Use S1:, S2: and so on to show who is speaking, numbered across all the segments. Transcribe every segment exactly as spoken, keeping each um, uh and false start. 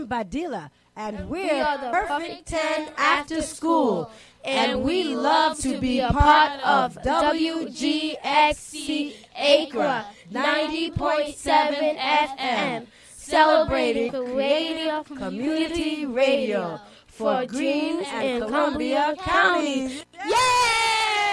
S1: Badilla, and we're
S2: We are the
S1: Perfect ten After School, and we love to be a part of W G X C Acra ninety point seven F M, celebrating creative community radio for Greene and Columbia counties. Yay!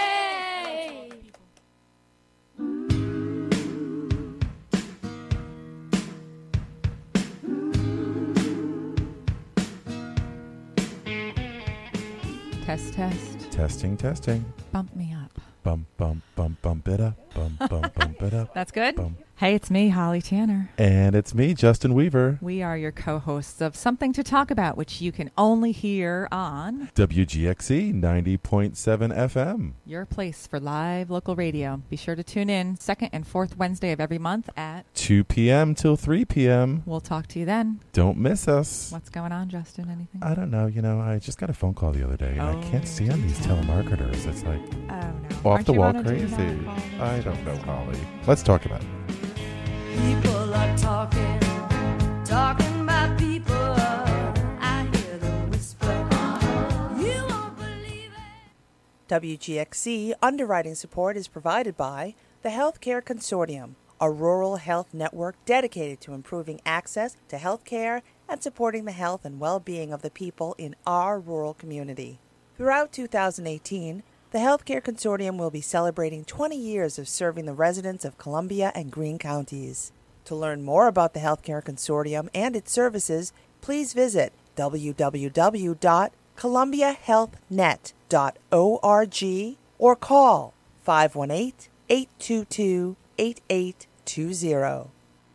S3: Test, test.
S4: Testing, testing.
S3: Bump me up.
S4: Bump, bump, bump, bump it up. Bump, bump, bump it up.
S3: That's good?
S4: Bump.
S3: Hey, it's me, Holly Tanner.
S4: And it's me, Justin Weaver.
S3: We are your co-hosts of Something to Talk About, which you can only hear on
S4: W G X C ninety point seven F M.
S3: Your place for live local radio. Be sure to tune in second and fourth Wednesday of every month at
S4: two p.m. till three p.m.
S3: We'll talk to you then.
S4: Don't miss us.
S3: What's going on, Justin? Anything?
S4: I don't know. You know, I just got a phone call the other day, and
S3: Oh.
S4: I can't stand these telemarketers. It's like
S3: Oh, no.
S4: off
S3: Aren't
S4: the
S3: you
S4: wall
S3: on a do
S4: crazy.
S3: not call list
S4: I
S3: or
S4: don't know,
S3: something?
S4: Holly. Let's talk about it.
S5: People are talking, talking about people. I hear them whisper. You won't believe it.
S6: W G X C underwriting support is provided by the Healthcare Consortium, a rural health network dedicated to improving access to health care and supporting the health and well-being of the people in our rural community. Throughout two thousand eighteen, the Healthcare Consortium will be celebrating twenty years of serving the residents of Columbia and Greene counties. To learn more about the Healthcare Consortium and its services, please visit w w w dot columbia health net dot org or call five one eight, eight two two, eight eight two zero.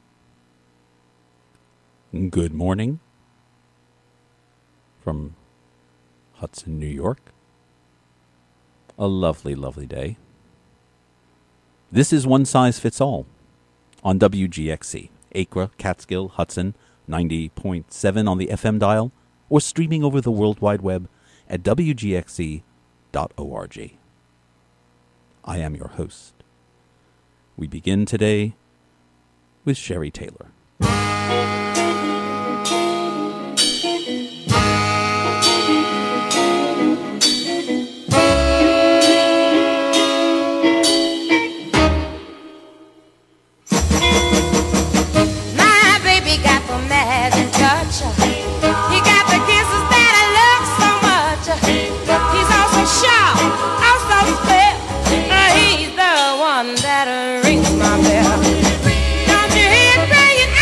S7: Good morning from Hudson, New York. A lovely, lovely day. This is One Size Fits All on W G X C, Acra, Catskill, Hudson, ninety point seven on the F M dial, or streaming over the World Wide Web at w g x c dot org. I am your host. We begin today with Sherry Taylor.
S5: My baby got the magic touch. He got the kisses that I love so much. He's also sharp, also fair. He's the one that rings my bell. Don't you hear it ringing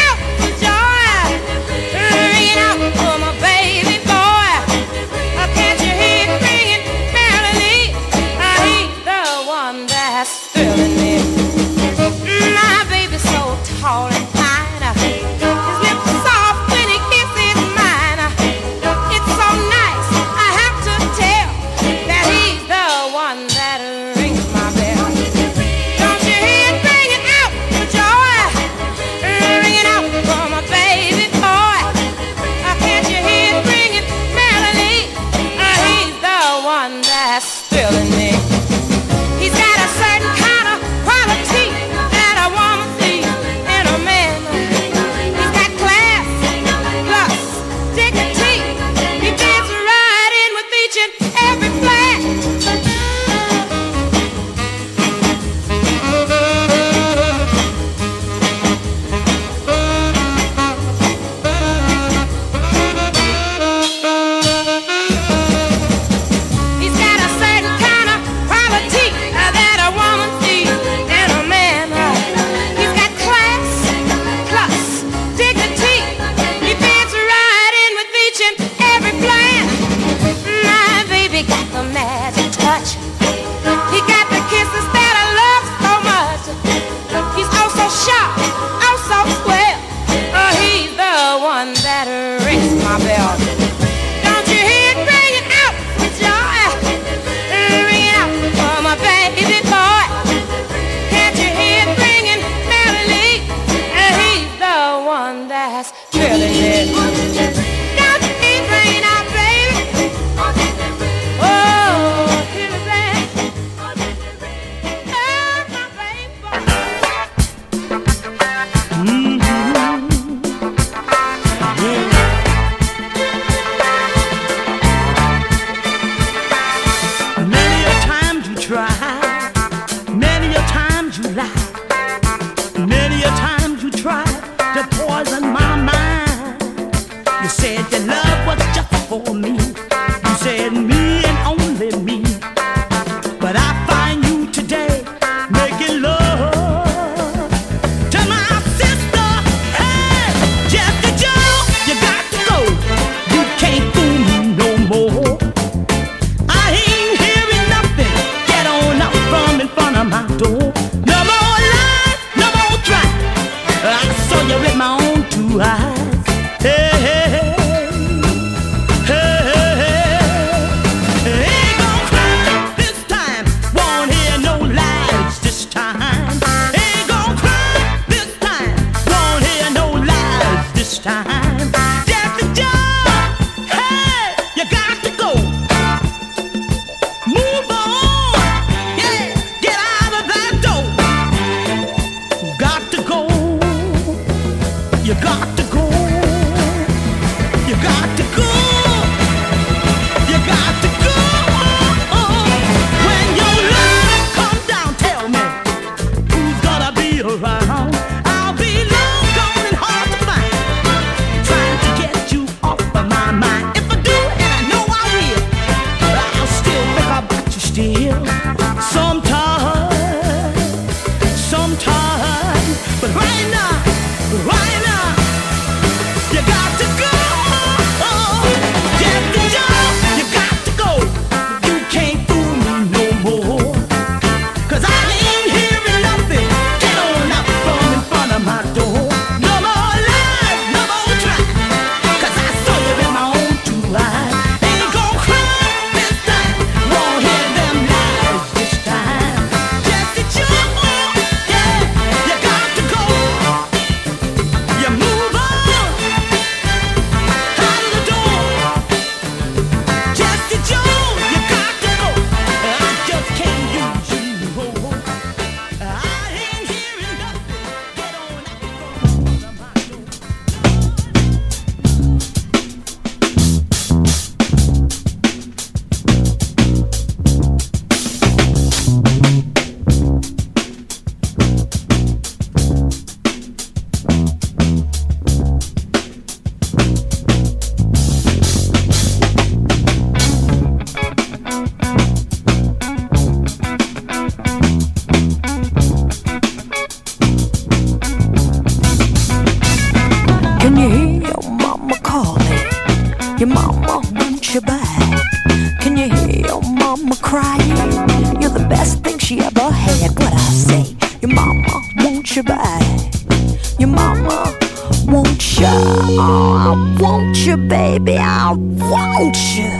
S2: want you back? Can you hear your mama crying? You're the best thing she ever had. What I say? Your mama wants you back. Your mama wants you. Oh, I want you, baby. I want you.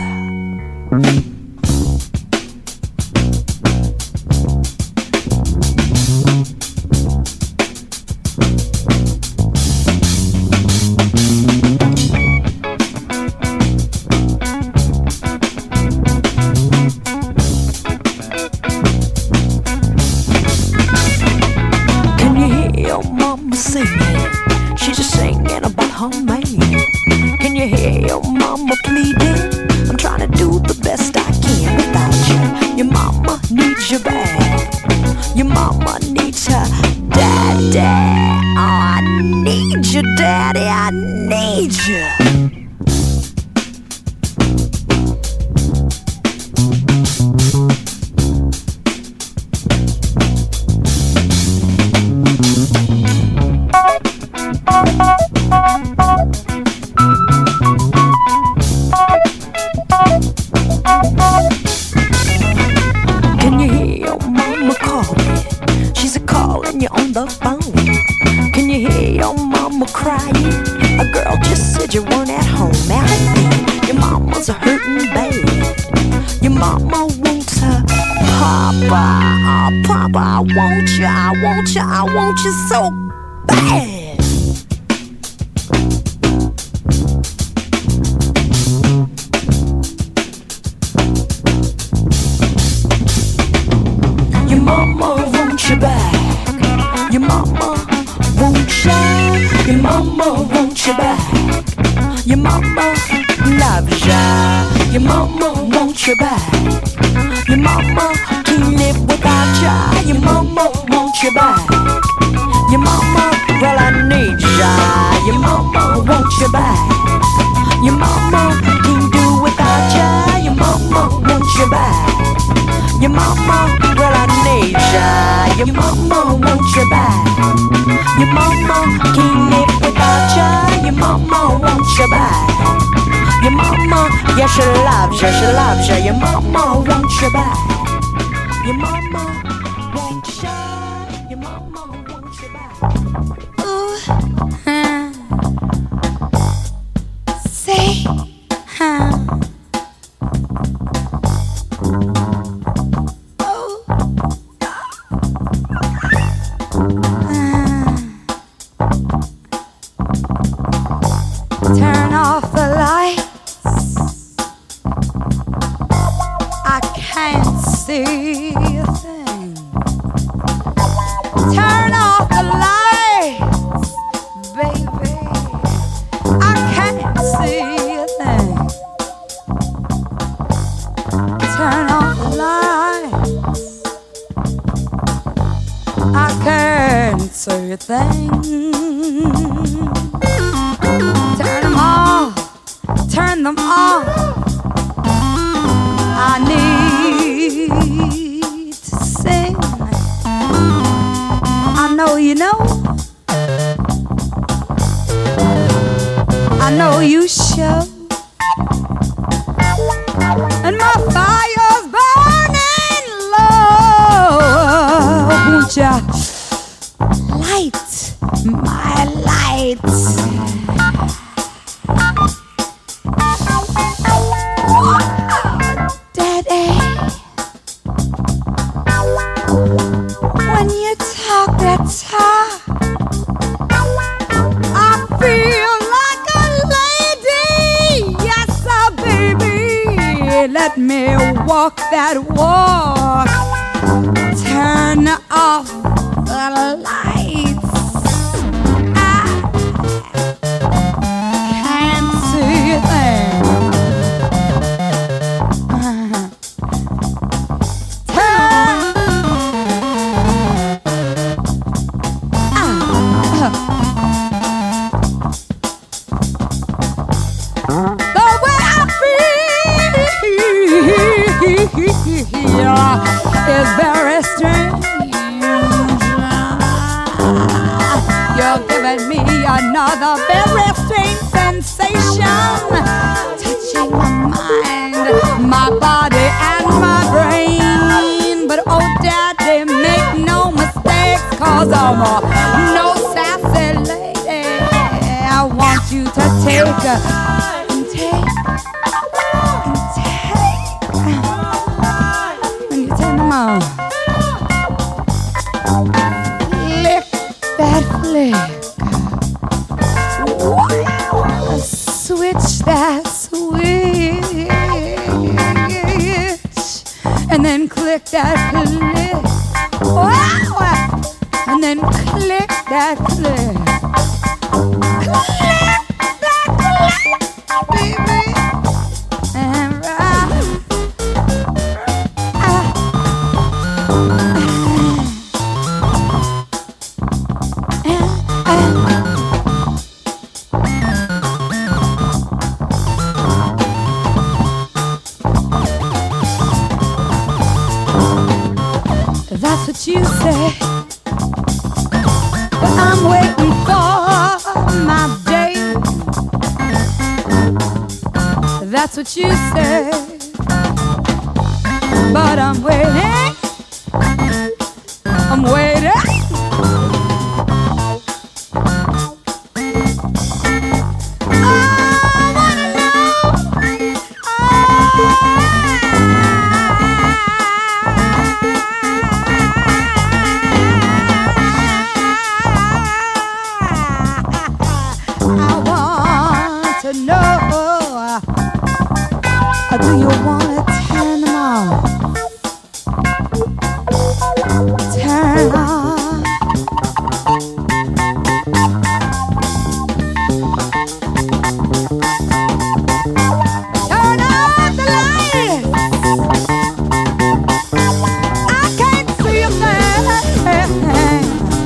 S2: I want you so bad. Your mama wants you back. Your mama wants you. Your mama wants you back. Your mama loves you. Your mama wants you back. Your mama can't live without you. Your mama wants you back. Your mama, well I need ya. Your mama wants you back. Your mama can't do without ya. Your mama wants you back. Your mama, well I need ya. Your mama wants you back. Your mama can't live without ya. Your mama wants you back. Your mama, yeah she loves ya, she loves ya. Your mama wants you back. Your mama wants ya. Your mama wants you back.
S5: Ooh, huh. Say, huh. Oh, uh. Turn off the lights. I can't see a thing. Turn off the lights, baby. I can't see a thing. Turn off the lights. I can't see a thing. Turn them off. Turn them off. I need to sing. I know you know. I know you show. And my fire's burning low. Won't ya light my lights? Daddy, when you talk that talk, I feel like a lady. Yes, uh, baby, let me walk that walk. Turn off the lights. I can't see a thing. Is very strange.
S2: mind, my body and my brain. But oh daddy, make no mistakes, cause I'm a no sassy lady. I want you to take and take and take when you turn them on. Lick that flick. Switch that switch, and then click that click. Wow. And then click that click. Click that click, baby. And right. That's what you say, but I'm waiting for my day. That's what you say, but I'm waiting, I'm waiting. I wanna know, or do you wanna turn them off? Turn off. Turn off the lights. I can't see a thing.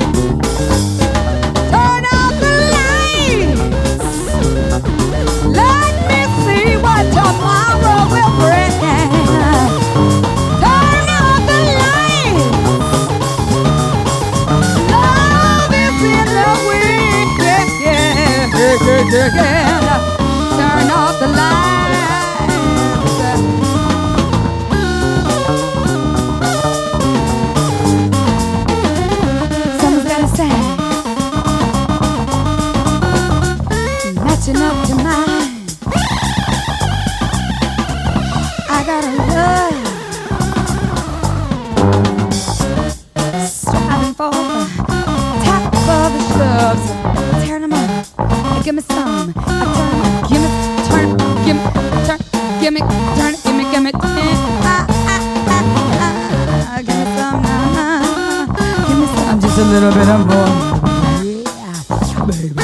S2: Turn off the lights. Let me see what tomorrow will bring. Turn off the lights. Love is in the wind. Yeah, yeah, yeah, yeah. Turn off the lights. Someone's gotta say, matching up to mine. I gotta love, striving for the top of the shrubs. Tearing them up, give me some. I turn, give me, turn, give me, turn, give me, turn, give me, give me, ah, ah, ah, ah, give me some, nah, nah. Give me some, just a little bit of more. Yeah, baby.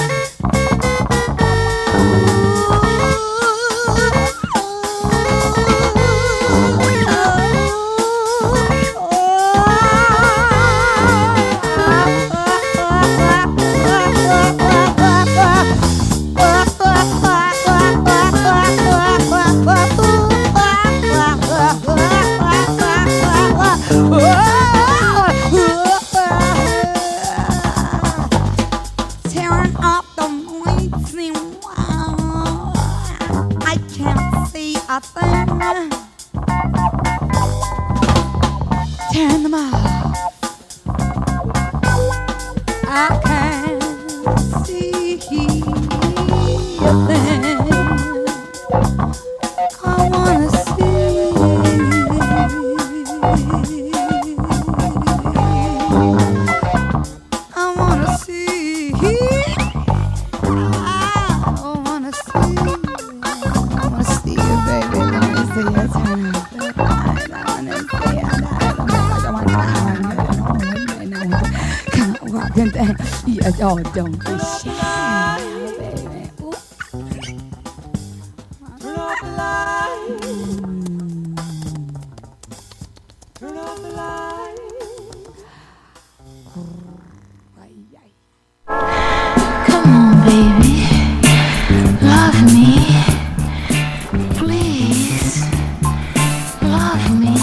S2: Tearing up the lights, I can't see a thing. Tearing them off, I can't see a thing. I wanna see. I wanna see. I wanna see. I wanna see you, baby. Let me see you turn up the light. I wanna see you. I wanna come on, walk in there. Yeah, oh, don't be shy, baby. Ooh. Turn off the light. Turn off the light.
S8: Come on, baby, love me, please, love me.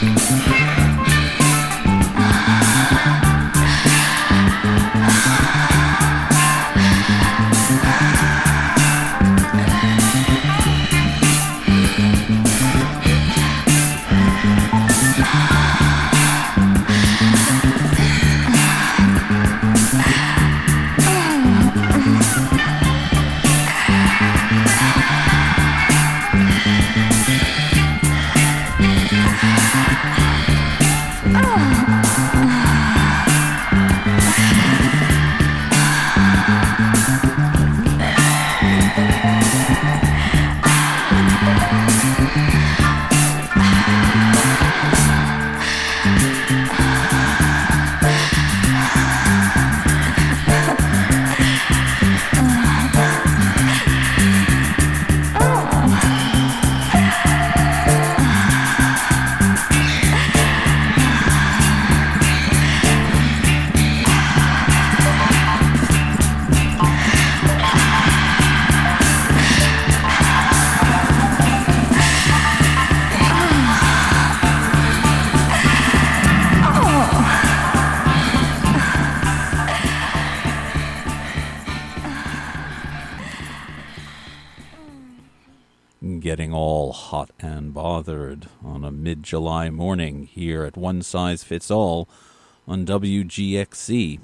S7: Getting all hot and bothered on a mid-July morning here at One Size Fits All on W G X C.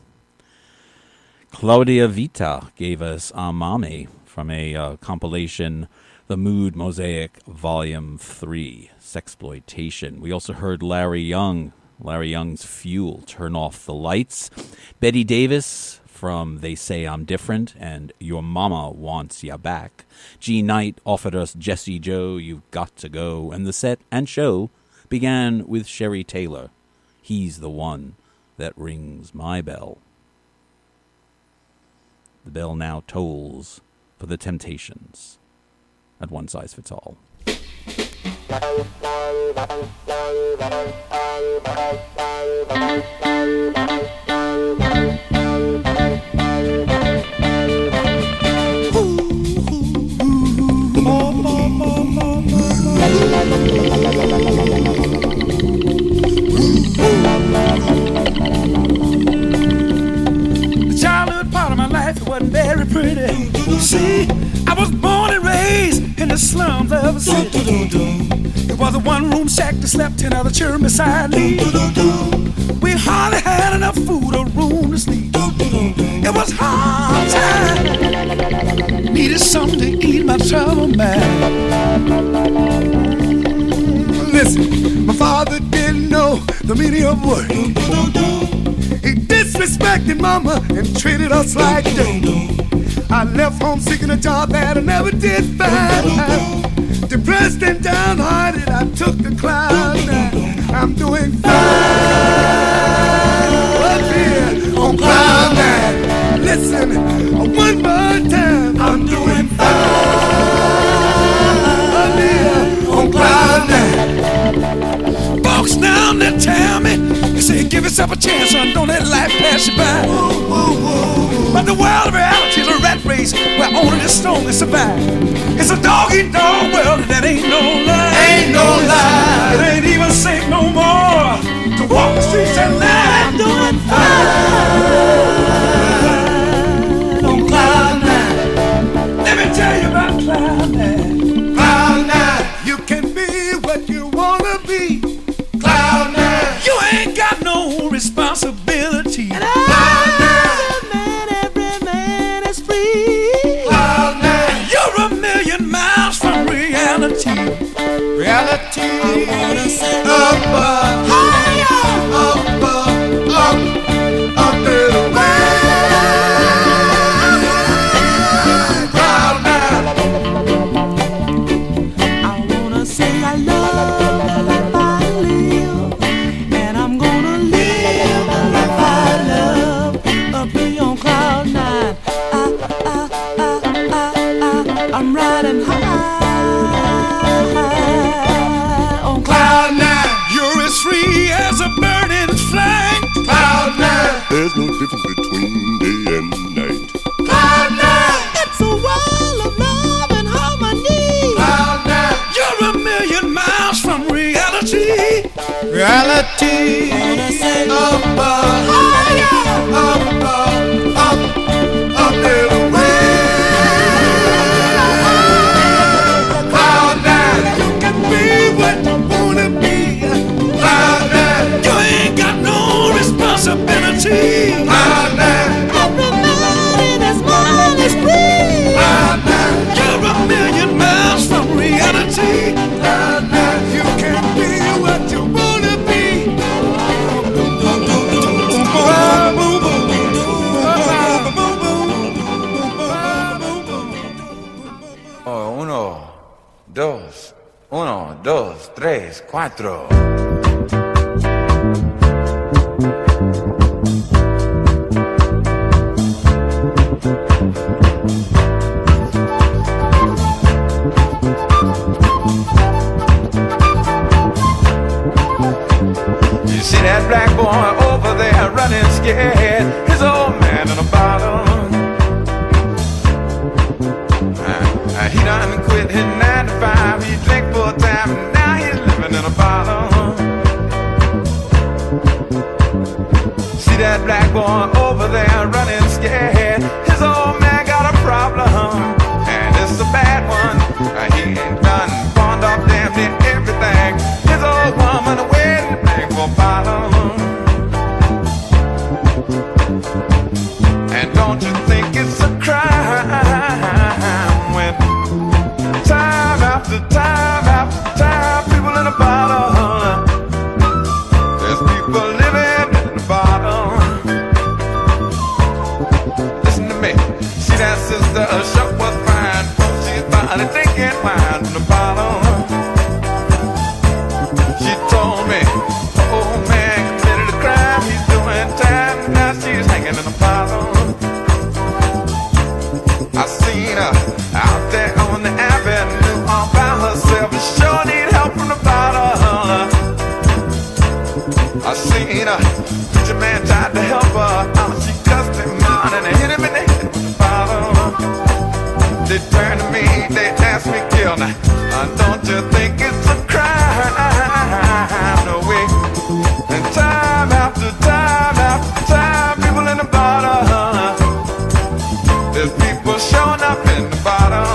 S7: Claudia Vita gave us Amame from a uh, compilation, The Mood Mosaic Volume three, Sexploitation. We also heard Larry Young, Larry Young's Fuel, Turn Off the Lights. Betty Davis from They Say I'm Different and Your Mama Wants Ya Back. G. Knight offered us Jesse Joe, You've Got to Go. And the set and show began with Sherry Taylor, He's the One That Rings My Bell. The bell now tolls for the Temptations at One Size Fits All.
S9: The childhood part of my life wasn't very pretty. See, I was born and raised in the slums of a city. It was a one-room shack that slept ten other children beside me. We hardly had enough food or room to sleep. It was hard time. Needed something to eat my trouble man. Listen, my father didn't know the meaning of work. He disrespected mama and treated us like dirt. I left home seeking a job that I never did find. Depressed and downhearted, I took the cloud. I'm doing fine up here on cloud nine. Listen, one more time. I'm doing fine up here on cloud nine. Folks down there tell me, they say give yourself a chance, son, don't let life pass you by. Whoa, whoa, whoa. But the world of reality is a rat race where only the strongest survive. It's a dog-eat-dog world and that ain't no lie. Ain't no lie. It ain't even safe no more to walk the streets at night. I'm doing fine on cloud nine. Let me tell you about cloud nine. Cloud nine. You can be what you wanna be. Cloud nine. You ain't got no responsibility. And cloud nine. Man, every man is free. Cloud nine. You're a million miles from reality. Reality. I wanna say above. reality up, uh, up, uh, up, up little way. Cloud nine, you can be what you wanna be. Cloud nine, you ain't got no responsibility. Cloud nine, everybody that's mine is free. Cloud nine, you're a million miles from reality. Cloud nine, you can be what you wanna be.
S10: Oh, uno, dos, uno, dos, tres, cuatro. You see that black boy over there running scared, his old man in a bottle. Uh, he done quit his nine to five, he drank full time, and now he's living in a bottle. See that black boy over there running scared, his old man got a problem, and it's a bad one. Uh, he ain't done pawned off damn near everything. His old woman waiting for a bottle. And don't you think it's a crime when time after time after time people in a bottle, there's people living in a bottle. Listen to me, see that sister, her shop was fine, she's finally drinking wine in a bottle. She told me, oh man committed a crime, he's doing time, now she's hanging in a bottle. I seen her out there on the avenue all by herself, and sure need help from the bottle. I seen her, preacher man tried to help her out, she cussed him out and hit him in the head with the bottle. They turned to me, they asked me, kill now, uh, don't you think it's a crime? No way. And time after time after time, people in the bottle, there's people showing up in the bottle.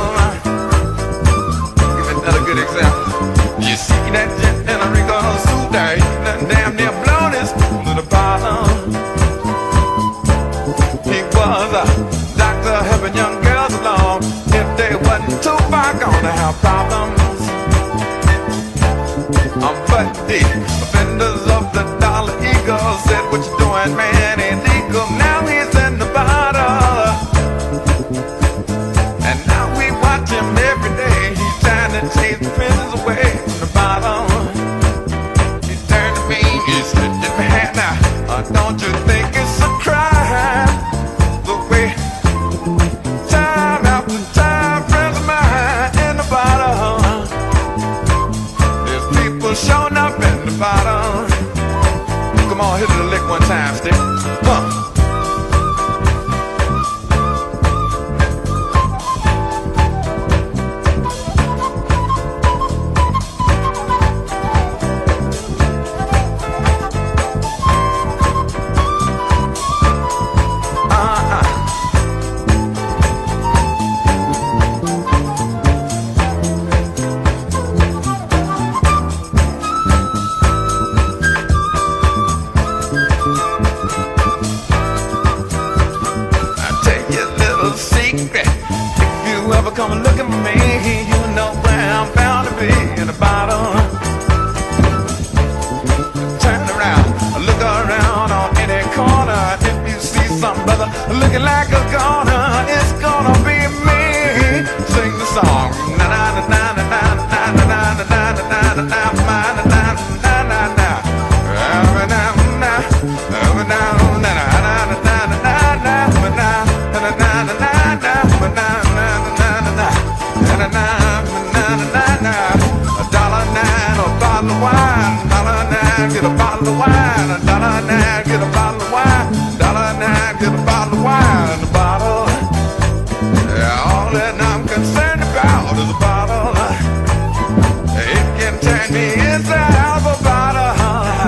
S10: Give another good example. You see that gent in a Rico suit there, he done damn near blown his spoon to the bottle. He was a doctor helping young girls along. If they wasn't too far gonna have problems. Um, but the offenders of the Dollar Eagle said, what you doing, man, ain't legal. Now he's in the bottle, and now we watch him every day. He's trying to chase the prisons away from the bottle. He turned to me, he said, "Get my hand now. Uh, don't you think it's a crime the way time after time friends of mine in the bottle? There's people showing up in the bottle." Come on, hit it a lick one time, stick. Huh. Come and look at me, you know where I'm bound to be, in a bottle. Turn around, look around on any corner. If you see some brother looking like a goner, it's gonna be me. Sing the song. Na na na na na na na na na na na na na na na get a bottle of wine, a dollar nine, get a bottle of wine, dollar nine, get a bottle of wine in the bottle. Yeah, all that I'm concerned about is a bottle. It can turn me inside out of a bottle.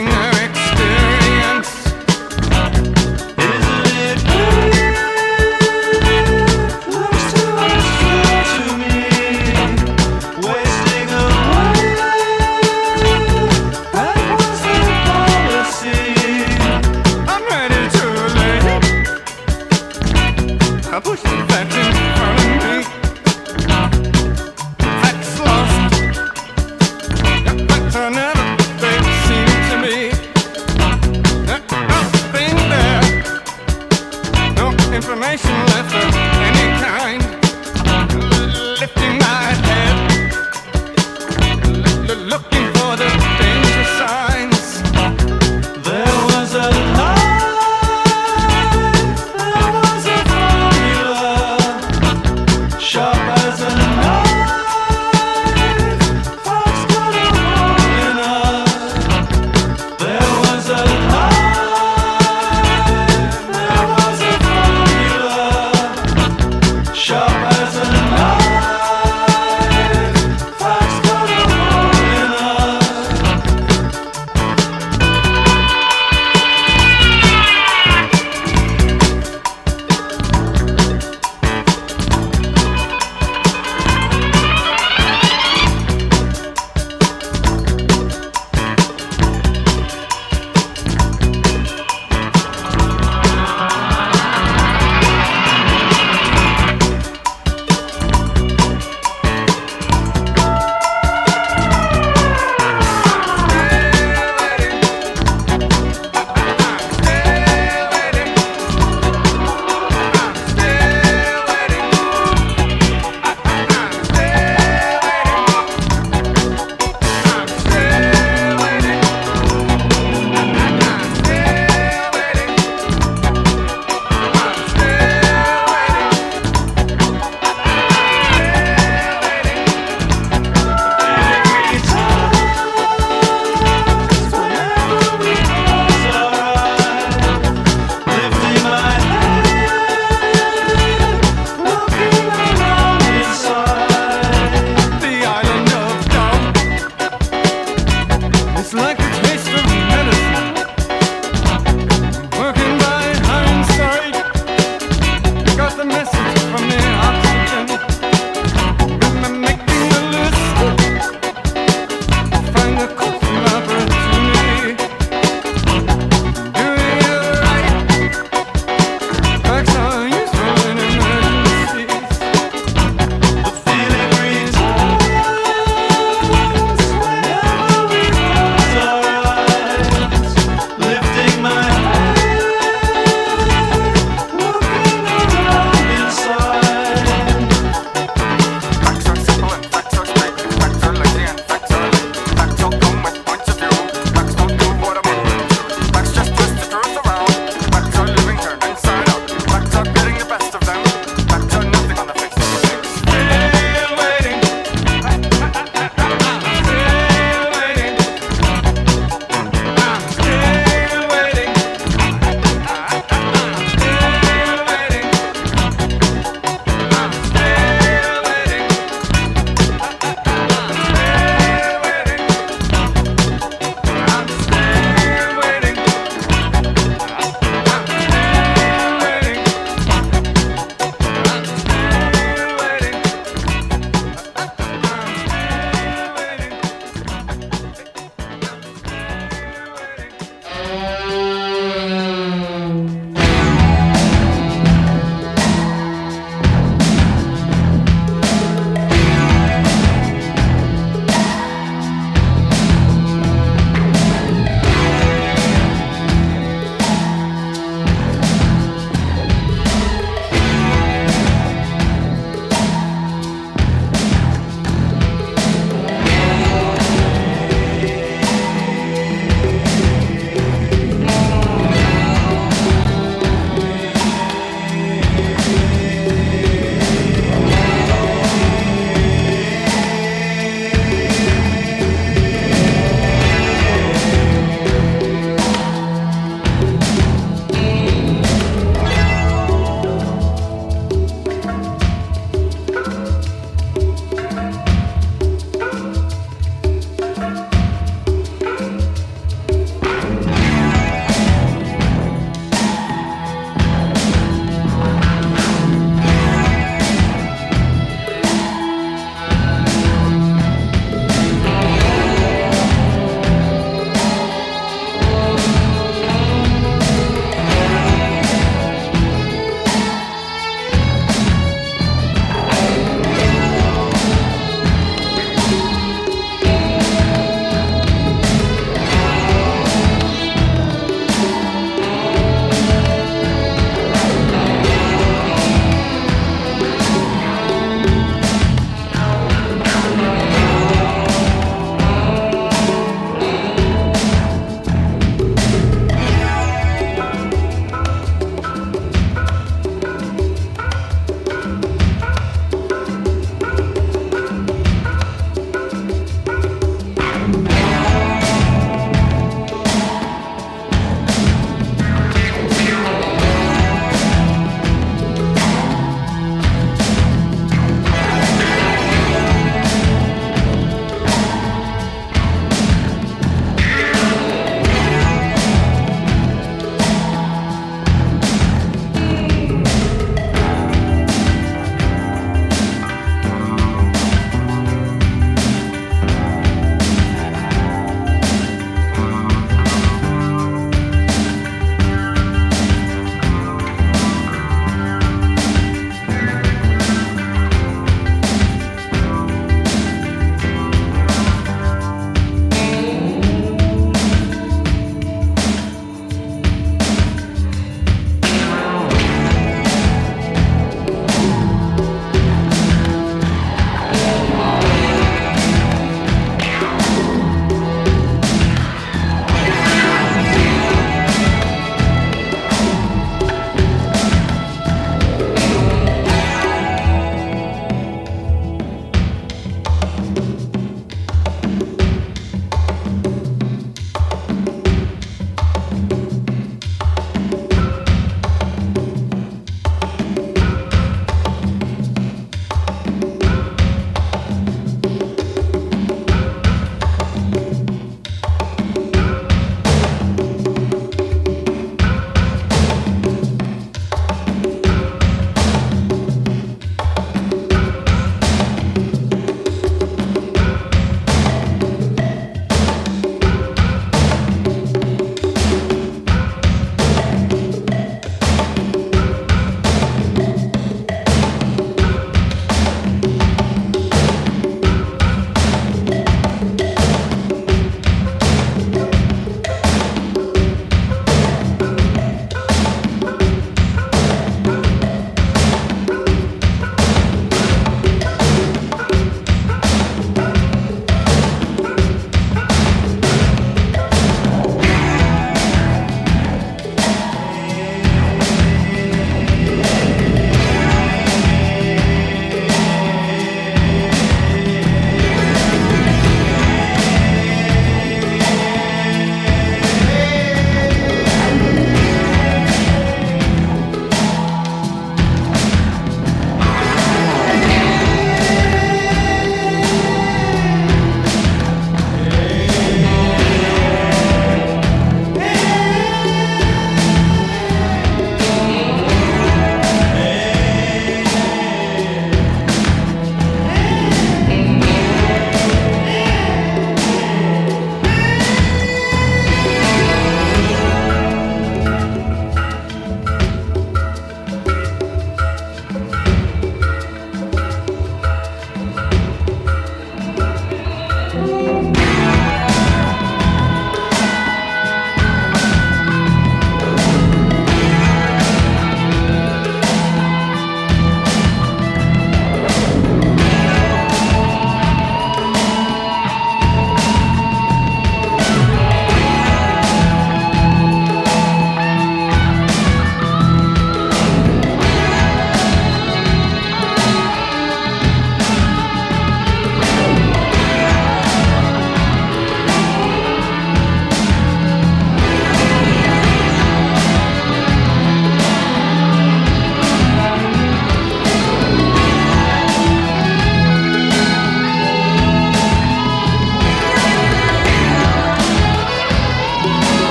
S10: wasting her experience. Isn't it good? Looks too much to me. Wasting away. That was the policy. I'm ready to leave. I push the facts in front of me. Facts lost. Facts are never they seem to me.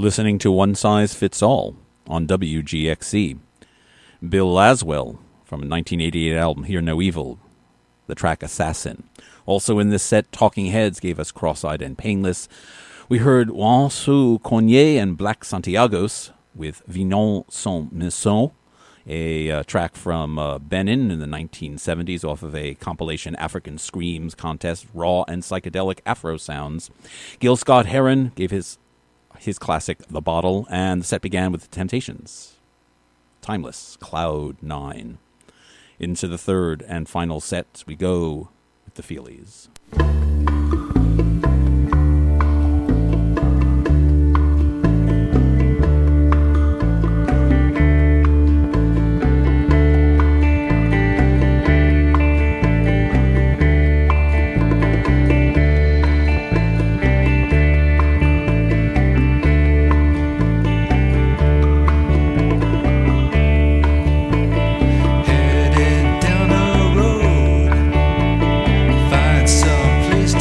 S7: listening to One Size Fits All on W G X C. Bill Laswell from a nineteen eighty-eight album, Hear No Evil, the track Assassin. Also in this set, Talking Heads gave us Cross-Eyed and Painless. We heard Wansou Cornier and Black Santiagos with Vinon Son Maison, a uh, track from uh, Benin in the nineteen seventies off of a compilation African Screams contest, raw and psychedelic Afro sounds. Gil Scott-Heron gave his his classic The Bottle, and the set began with The Temptations. Timeless, Cloud Nine. Into the third and final set we go with the Feelies.
S11: Headed down a road, find some place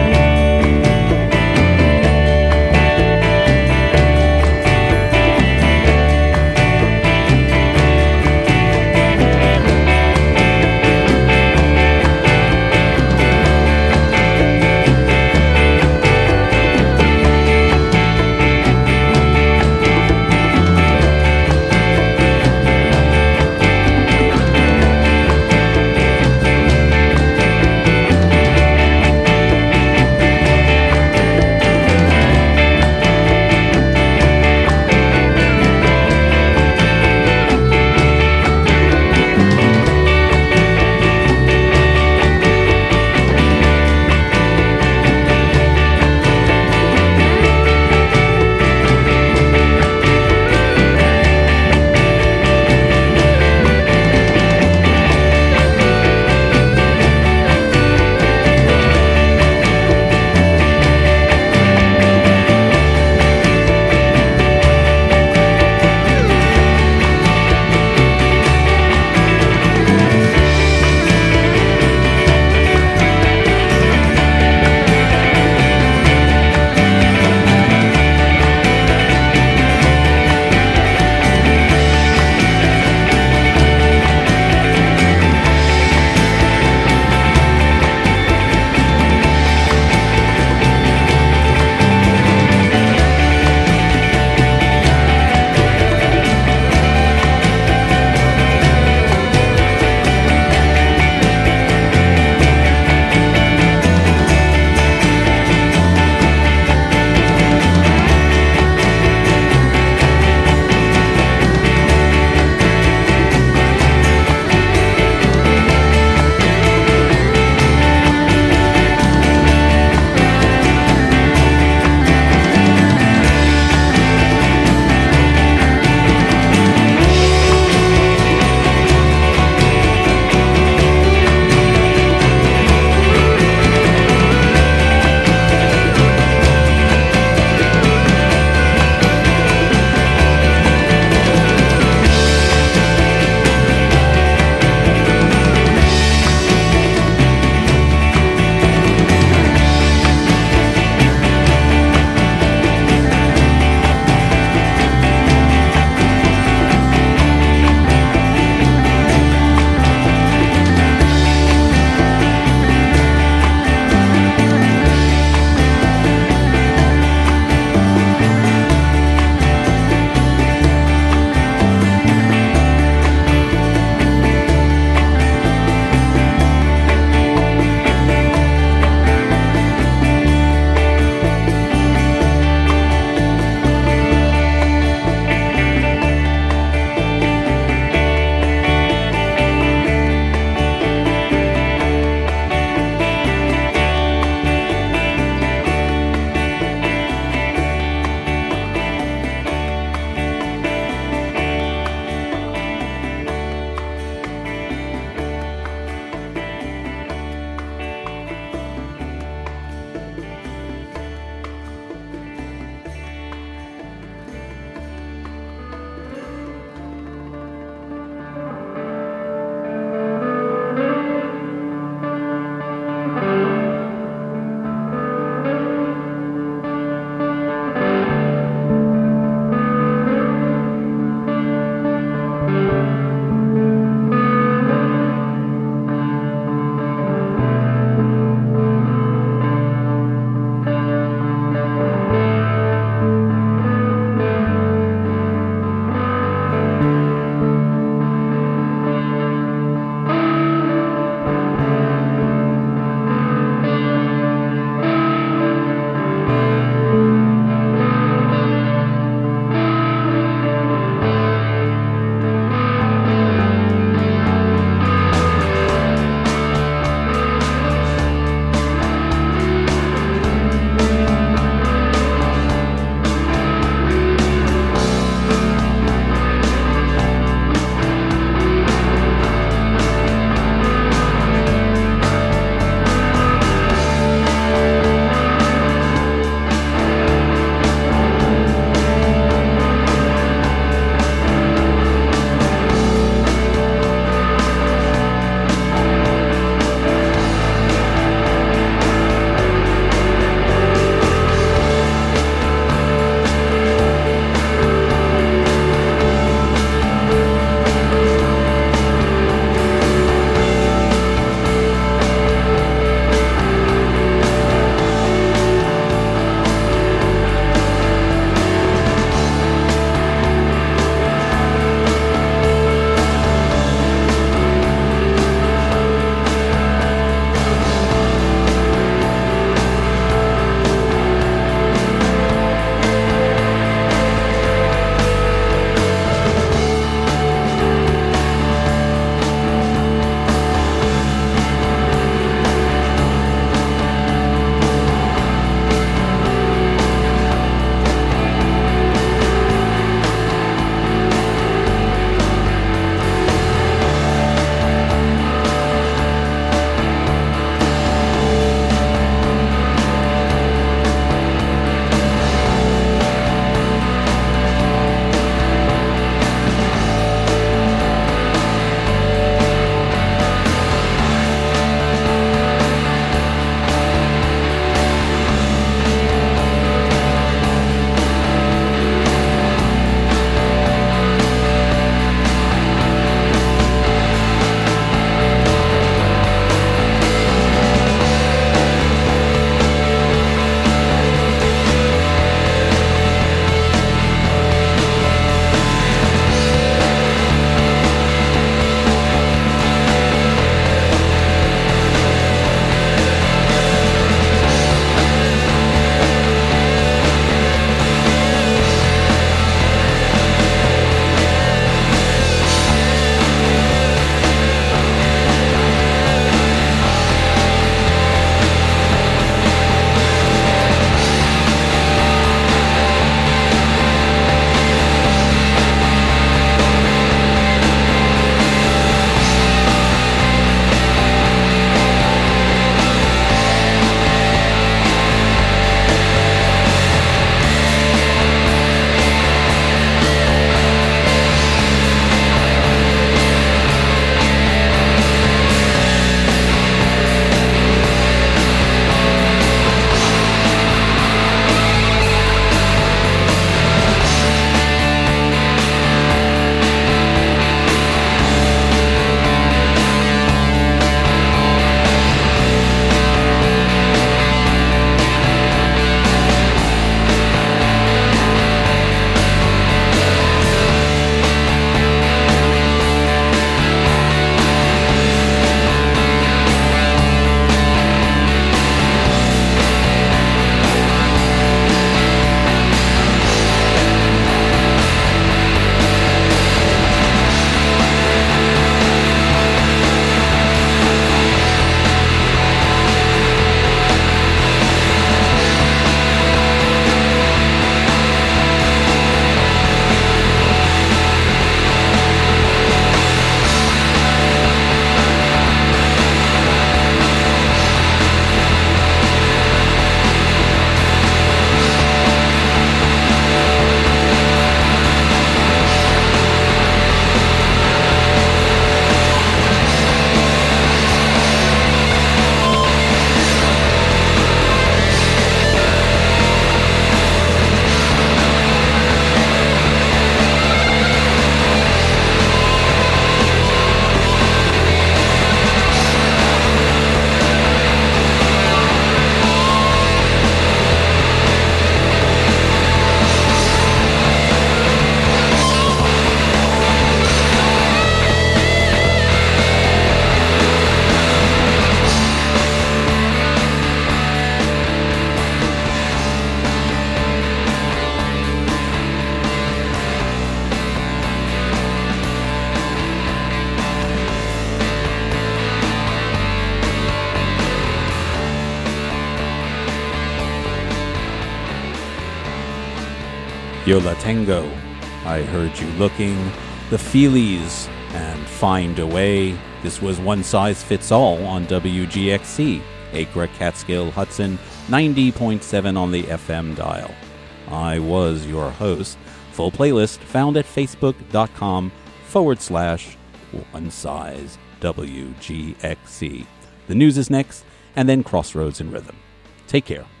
S7: Yo La Tengo, I Heard You Looking, The Feelies, and Find a Way. This was One Size Fits All on W G X C, Acra, Catskill, Hudson, ninety point seven on the F M dial. I was your host. Full playlist found at facebook.com forward slash one size W G X C. The news is next, and then Crossroads in Rhythm. Take care.